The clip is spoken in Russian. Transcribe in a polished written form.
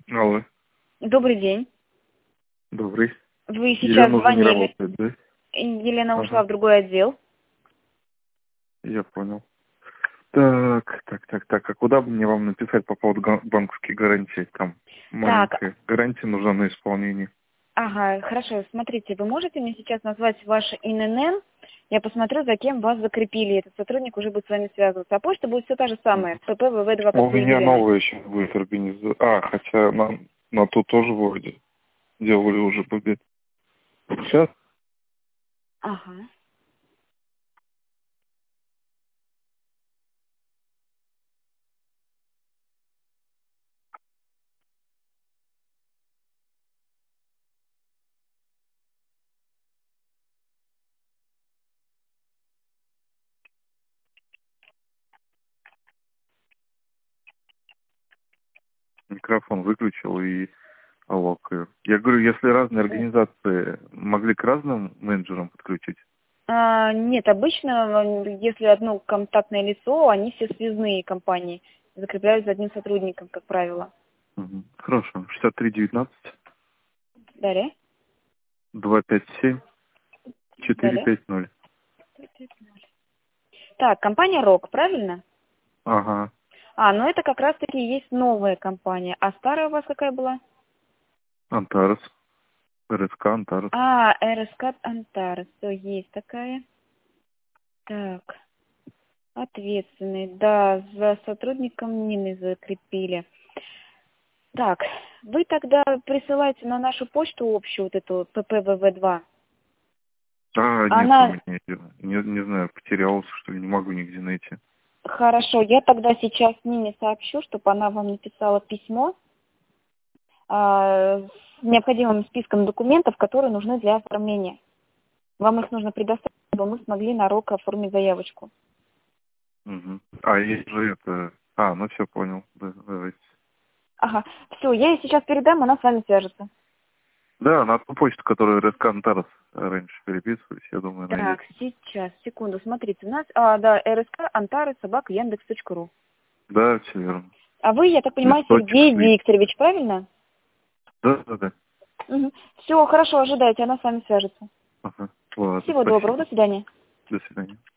Алло, Добрый день. добрый. Вы сейчас Елена уже не звонили. работает, да? Елена ушла Ага, в другой отдел. я понял. Так. А куда бы мне вам написать по поводу банковских гарантий? Там Так, маленькая гарантия нужна на исполнение. ага, хорошо. Смотрите, вы можете мне сейчас назвать ваш ИНН? Я посмотрю, за кем вас закрепили. Этот сотрудник уже будет с вами связываться. А почта будет все та же самая. Мгм. ППВВ2 У Патруль меня Елены. новая сейчас будет организация. Хотя на ту тоже вроде делали уже побед. Сейчас Ага. микрофон выключил и алло. Я говорю, если разные организации могли к разным менеджерам подключить. Нет, обычно, если одно контактное лицо, они все связные компании. Закрепляют за одним сотрудником, как правило. Мгм. Хорошо. 6319 Далее. 257 Далее. 450. Так, компания РОК, правильно? Ага. Ну это как раз-таки и есть новая компания. А старая у вас какая была? Антарес. РСК Антарес. РСК Антарес. Все, есть такая. Так, ответственный. Да, за сотрудником Нины закрепили. Так, вы тогда присылайте на нашу почту общую вот эту ППВВ2. Нет у Она... меня. Не знаю, потерялся, что ли, не могу нигде найти. Хорошо, я тогда сейчас Нине сообщу, чтобы она вам написала письмо с необходимым списком документов, которые нужны для оформления. Вам их нужно предоставить, чтобы мы смогли на РОК оформить заявочку. Угу. Есть же это... ну все, понял. Да, давайте. Ага, все, я ей сейчас передам, она с вами свяжется. Да, на ту почту, которую РСК Антарес раньше переписывались, я думаю, найдете. Так, сейчас, секунду, смотрите, у нас, да, РСК, Антары, собака, Яндекс.ру. Да, все верно. А вы, я так понимаю, Листочек Сергей слить. Викторович, правильно? Да. Угу. Все, хорошо, ожидайте, она с вами свяжется. Ага. Ладно, Всего доброго, спасибо. до свидания. До свидания.